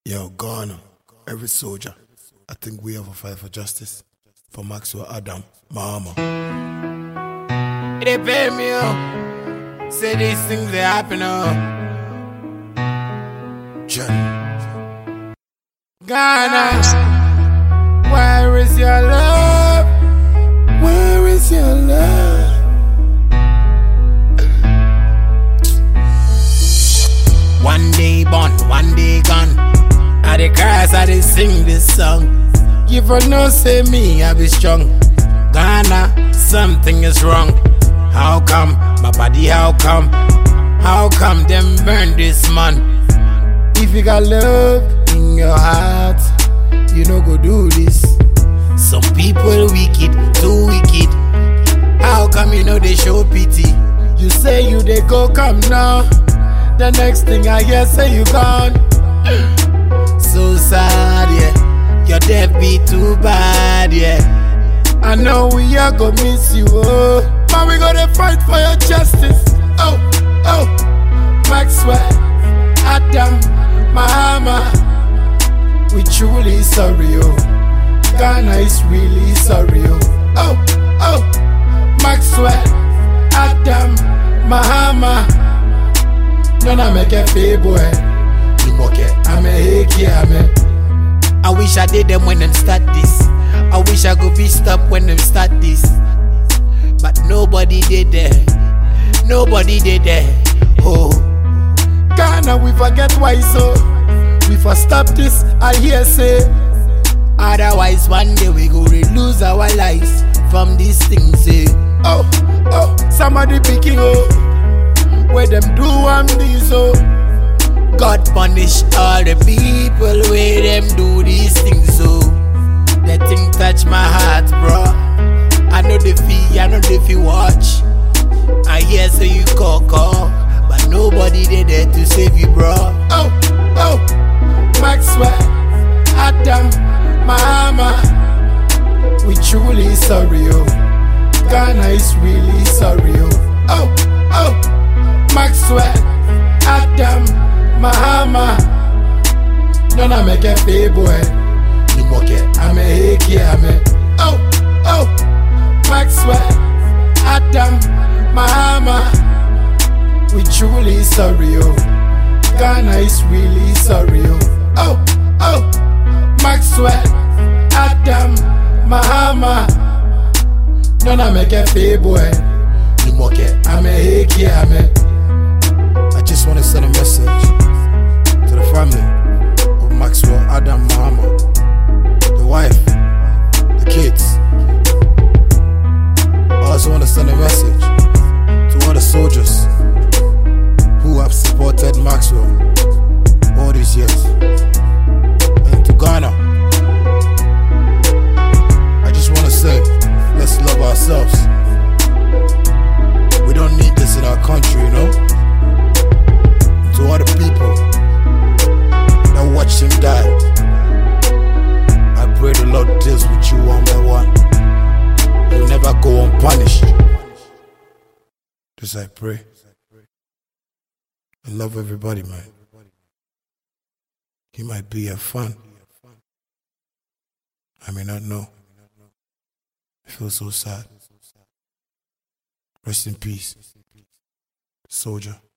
Yo, Ghana, every soldier, I think we have a fight for justice. For Maxwell Adam, Mahama. They pay me up. Say these things they happen up. Johnny. Ghana, where is your love? Where is your love? One day born, one day gone. I dey cry as I dey sing this song. You for no say me, I be strong. Ghana, something is wrong. How come, my body, how come? How come them burn this man? If you got love in your heart, you no go do this. Some people wicked, too wicked. How come you know they show pity? You say you they go come now. The next thing I hear say you gone. So sad, yeah. Your death be too bad, yeah. I know we are gonna miss you, oh. But we gonna fight for your justice. Oh, oh. Maxwell, Adam, Mahama. We truly sorry, oh. Ghana is really sorry, oh. Oh, oh. Maxwell, Adam, Mahama. Nona make a pay boy. I'm a heki, I wish I did them when them start this. I wish I could be stopped when them start this. But nobody did there. Nobody did there. Oh, Ghana, we forget why so. We for stop this, I hear say. Otherwise one day we go lose our lives from these things, say. Oh, oh, somebody picking, oh. Where them do this, oh. God punish all the people where them do these things, so that thing touch my heart, bro. I know the fee, I know the fee watch. I hear say you call, but nobody there to save you, bro. Oh, oh, Maxwell, Adam, Mahama. We truly sorry, oh. Ghana is really sorry, oh. Oh, oh, Maxwell, Adam, Mahama. Nona make a pay boy. I'm a heki, oh, oh. Maxwell, Adam, Mahama. We truly sorry, oh. Ghana is really sorry, oh. Oh, oh. Maxwell, Adam, Mahama. Nona make a pay boy. I'm a heki, I just want to send a message to the family of Maxwell Adam Mahama, the wife, the kids. I also want to send a message to all the soldiers who have supported Maxwell all these years. And to Ghana, I just want to say, let's love ourselves. We don't need this in our country, you know? To all the people that watch him die, I pray the Lord deals with you one by one. You'll never go unpunished. Just I pray. I love everybody, man. He might be a fun. I may not know. I feel so sad. Rest in peace, soldier.